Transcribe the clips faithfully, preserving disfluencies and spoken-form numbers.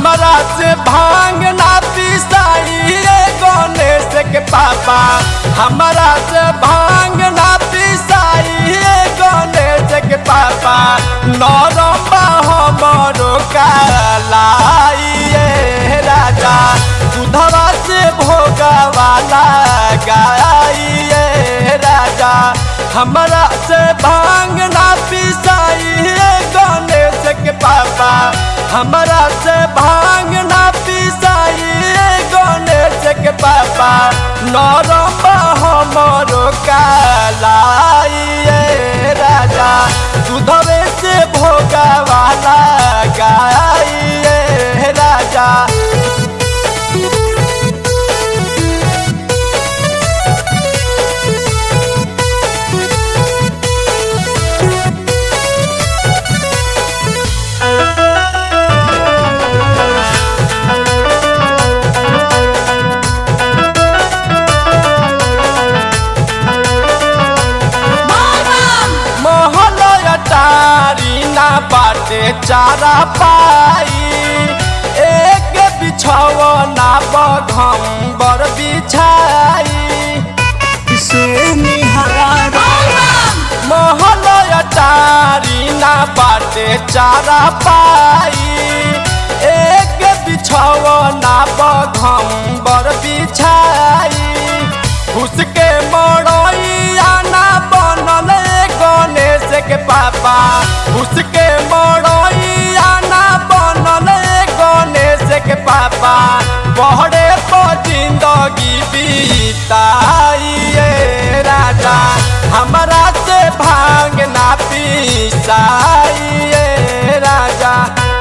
हमरा से भांग ना पिसाई गणेश के पापा, हमरा से भांग ना पिसाई गणेश के पापा। नरम्बा हमरो कालाई राजा, दूधवा से भोगवाला गाई राजा। हमरा से भांग ना पिसाई गणेश के पापा, हमरा से भांग ना पिसाई गणेश के पापा। नरम्बा हमरो कालाई राजा, दूधवे से भोगवाला गाई राजा। बाटे चारा पाई एक बिछौना बघम्बर बिछाई, महल अटारी ना बाटे चारा पाई एक बिछौना बघम्बर बिछाई। उसके मड़ैया ना बनल गणेश के पापा, उसके मड़ैया ना बनल गणेश के पापा। बहरे पर जिंदगी बीताई राजा, हमरा से भांग ना पिसाई राजा।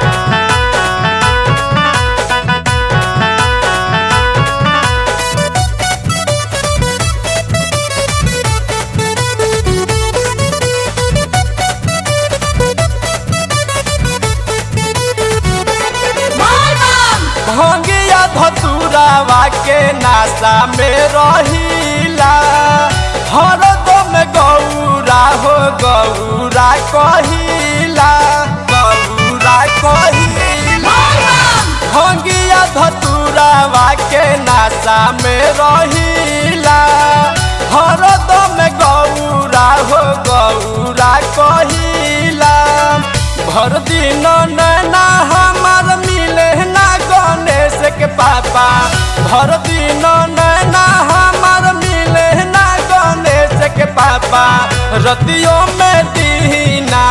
भंगिया धतुरावा के नासा में रहिला, हरदम गौरा हो गौरा कहिला, गौरा कहिला। भंगिया धतुरावा के नासा में रहिला, हरदम गौरा हो गौरा कहिला। भर दिन नैना हमार मिले ना गणेश के पापा, भर दिन नैना हमार मिले ना गणेश के पापा। रतियों में दीना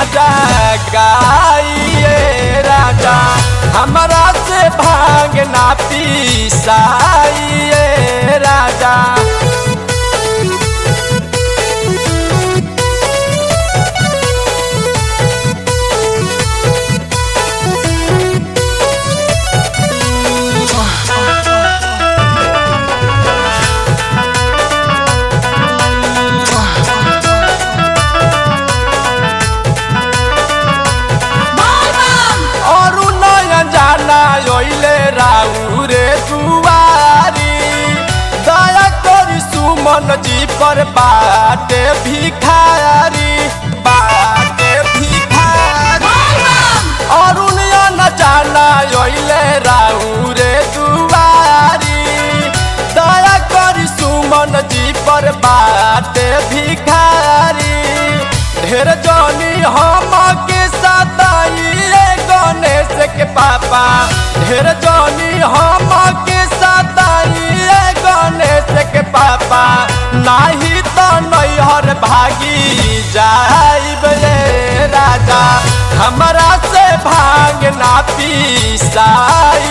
जगाई राजा, हमरा से भांग ना पिसाई राजा। राउरे दुआरी दया करी सुमन जी पर बाटे भिखारी, बाटे भिखारी। अरुण न जाना योइले राउरे दुआरी दया करी सुमन जी पर बाटे भिखारी। ढेर जानी हम के सताई गणेश के पापा, ढेर जानी हम के सताई गणेश के पापा। नाही तो नैहर भागी जाइब राजा, हमरा से भांग ना पिसाई